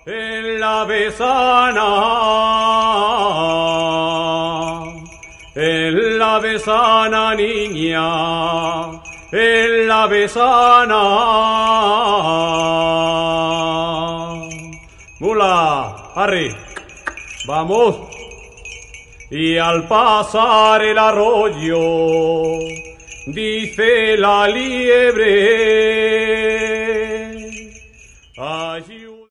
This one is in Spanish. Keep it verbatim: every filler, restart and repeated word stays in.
en la besana, en la besana niña, en la besana. Mula, Harry, vamos. Y al pasar el arroyo, dice la liebre,